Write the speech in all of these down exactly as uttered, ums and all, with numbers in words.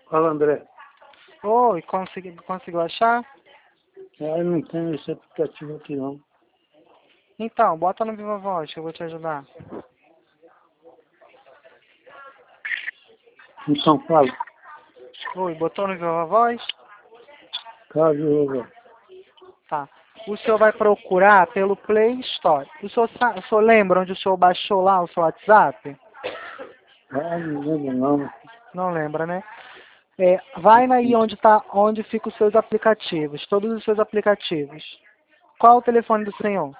Fala, André. Oi, consegui, conseguiu achar? Ah, eu não tenho esse aplicativo aqui, não. Então, bota no Viva Voz que eu vou te ajudar. Então, fala. Oi, botou no Viva Voz? Caso eu... Tá. O senhor vai procurar pelo Play Store. O senhor, sa- o senhor lembra onde o senhor baixou lá o seu WhatsApp? Ah, não lembro, não. Não lembra, né? É, vai aí onde, tá, onde ficam os seus aplicativos, todos os seus aplicativos. Qual o telefone do senhor?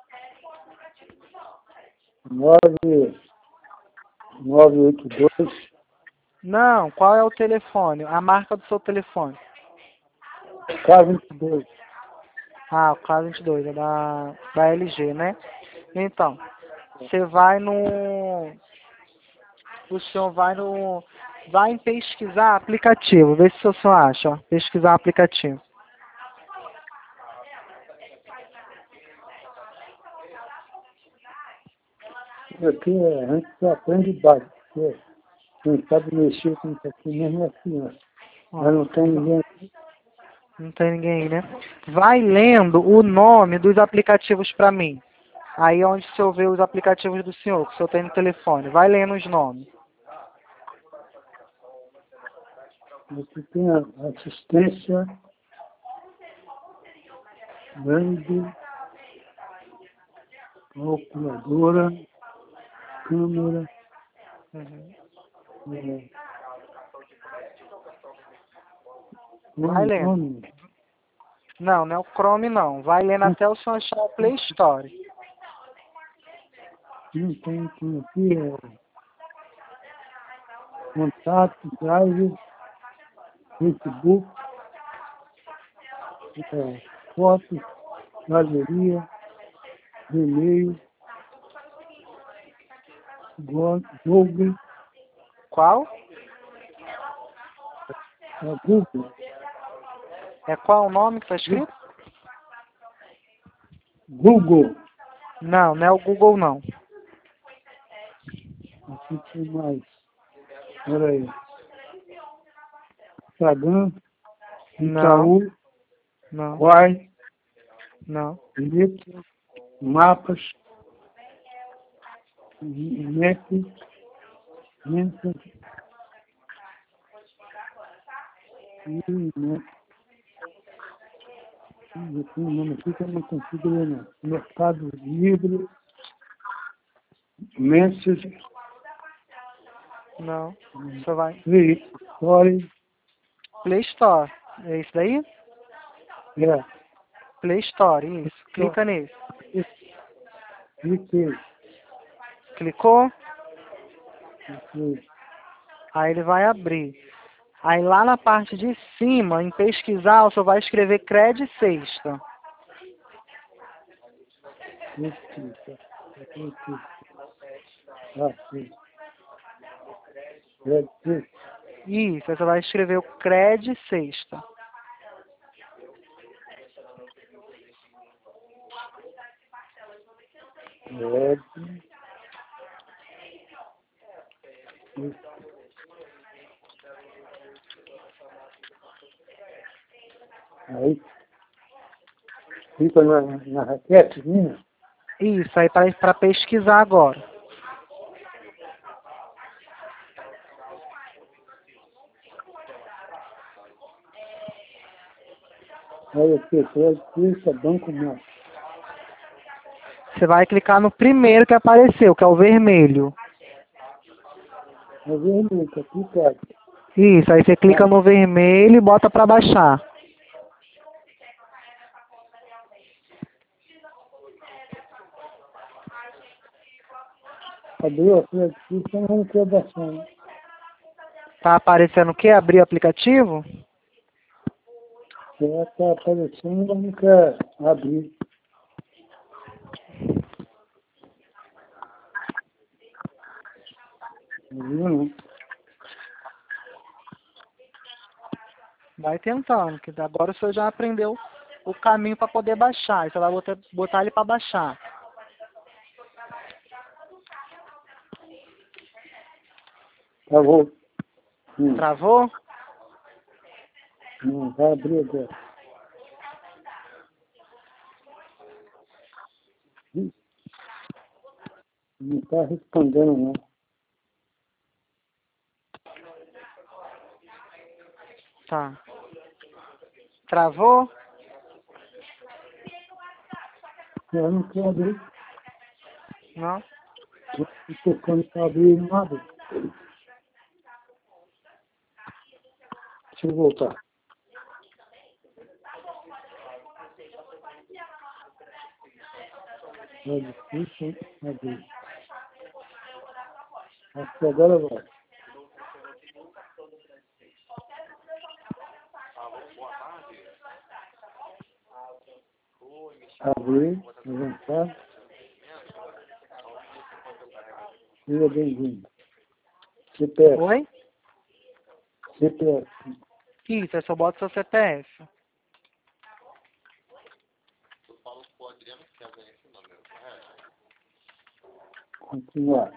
Nove... Nove oito dois... Não, qual é o telefone? A marca do seu telefone. K vinte e dois. Ah, o K vinte e dois, é da, da L G, né? Então, você vai no... O senhor vai no... Vai em pesquisar aplicativo. Vê se o senhor acha, ó. Pesquisar aplicativo. Aqui é, a gente só aprende básico. Porque quem sabe mexer com isso aqui mesmo é criança. Ó, Mas não tem ninguém aqui. não tem ninguém aí, né? Vai lendo o nome dos aplicativos pra mim. Aí é onde o senhor vê os aplicativos do senhor, que o senhor tem no telefone. Vai lendo os nomes. Aqui tem a assistência, grande, calculadora, câmera, Uhum. é, Vai nome, lendo. nome. Não, não é o Chrome não. Vai lendo até o senhor achar o Play Store. Não tem, tem aqui é, contato, drive, Facebook, é, fotos, galeria, e-mail, Go- Google, Qual? é, Google, É qual o nome que está escrito? Google. Não, não é o Google não. Aqui tem mais, peraí, Instagram, Não, Itaú, não, Quai, não. Letra, Mapas, Net, Mensa, e Net. Eu tenho um nome aqui que eu não consigo ler, não. Mercado Livre, Message, Não. Você vai. Play Store, Play Store. É isso daí? é, Play Store, isso. Clica nesse. cliquei, Clicou? cliquei, Aí ele vai abrir. Aí lá na parte de cima, em pesquisar, o senhor vai escrever Cred Sexta. cliquei, cliquei, ah, sim, é, sim, Isso, aí você vai escrever o Cred Sexta. é, aí fica na, na raquete minha, Isso, aí para pesquisar agora. aí eu cliquei, clica, banco mais, Você vai clicar no primeiro que apareceu, que é o vermelho. é vermelho, tá clicado, Isso, aí você clica ah, no vermelho e bota para baixar. abriu a plataforma, não quer baixar, né? Tá aparecendo o quê? Abrir o aplicativo? Já está aparecendo, mas não quer abrir. Não viu, não? Vai tentando, que agora o senhor já aprendeu o caminho para poder baixar. Aí você vai botar, botar ele para baixar. Travou. Hum. Travou? Não vai abrir agora. Ih, não está respondendo, não. Tá. Travou? Eu não quero abrir. Não? Eu estou tocando para abrir nada. Deixa eu voltar. É difícil abrir. Acho que agora vai. Abrir, avançar. Seja bem-vindo. C P F. Oi? C P F. Isso, eu só boto seu C P F. Continuar.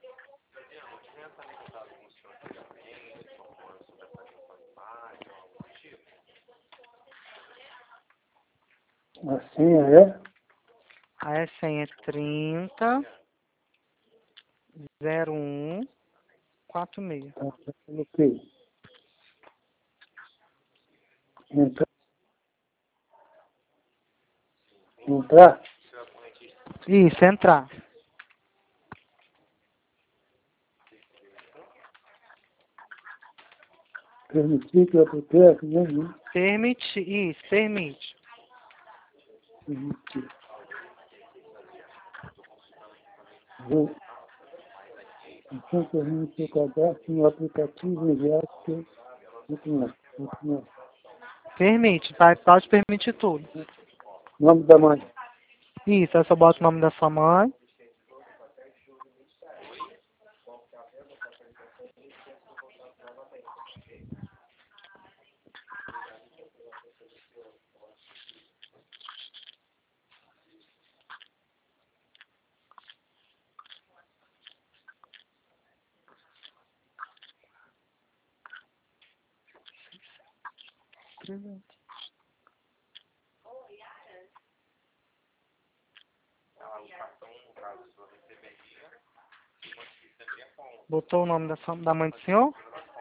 A senha é? Aí a senha é trinta, zero um, quarenta e seis. Tá, tá, coloquei. Entrar. Entrar. Isso, entrar. Permitir que eu aplique, né? Permite, isso, permite. Permitir. Vou. Então, termine seu cadastro no aplicativo enviado que continuar. Continuar. Permite, vai, pode permitir tudo. Nome da mãe. Isso, aí só bota o nome da sua mãe. Botou o nome da, sua, da mãe do senhor?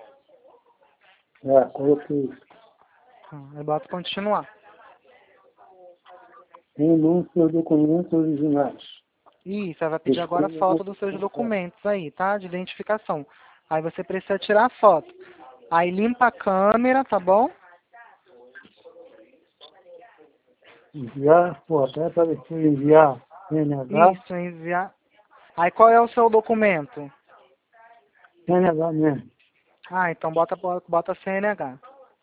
Já, coloquei. Ah, aí bota continuar. Renúncia seus documentos originais. Isso, aí vai pedir agora Escolha foto o dos seus documentos aí, tá? De identificação. Aí você precisa tirar a foto. Aí limpa a câmera, tá bom? enviar foto. É para você enviar N H. Isso, enviar. Aí qual é o seu documento? N H mesmo. Ah, então bota, bota C N H.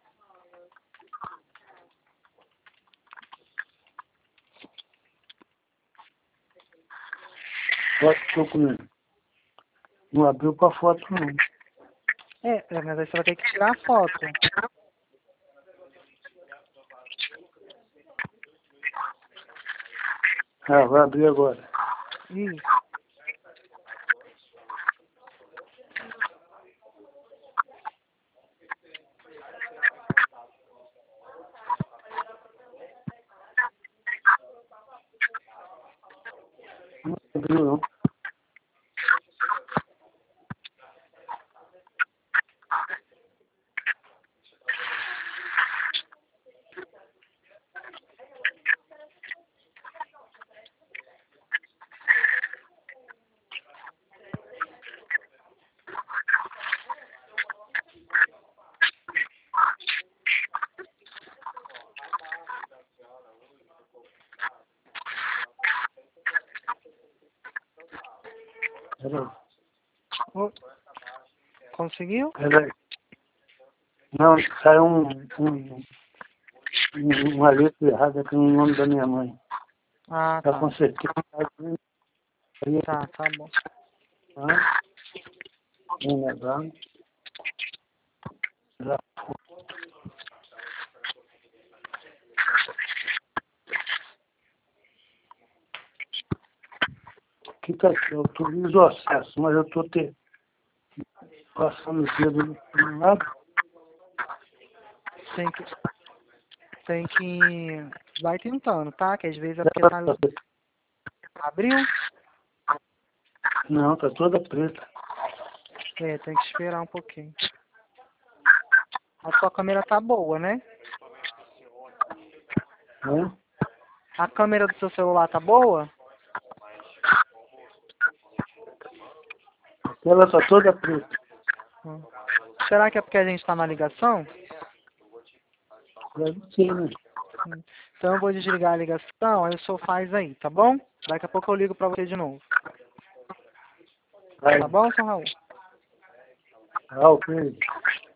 Foto do documento. Não abriu para foto, não. É, é, mas aí você vai ter que tirar a foto. Ah, vai abrir agora. Isso. Não abriu, não. Peraí. Ô, conseguiu? Peraí. Não, saiu um, um, um- uma letra errada aqui no nome da minha mãe. Ah, Já tá. consertei. Aí, Tá, tá bom. tá? N H. Já. Aqui está aqui, eu autorizo o acesso, mas eu estou te... passando o dedo no lado. tem que, tem que, vai tentando, tá? Que às vezes é porque tá, abriu, Não, tá toda preta. é, tem que esperar um pouquinho. A sua câmera tá boa, né? Né? A câmera do seu celular tá boa? Ela tá toda preta. Hum. Será que é porque a gente tá na ligação? Deve ser, né? Hum. Então eu vou desligar a ligação, aí o senhor faz aí, tá bom? Daqui a pouco eu ligo pra você de novo. Vai. Tá bom, senhor Raul? Ah, ok.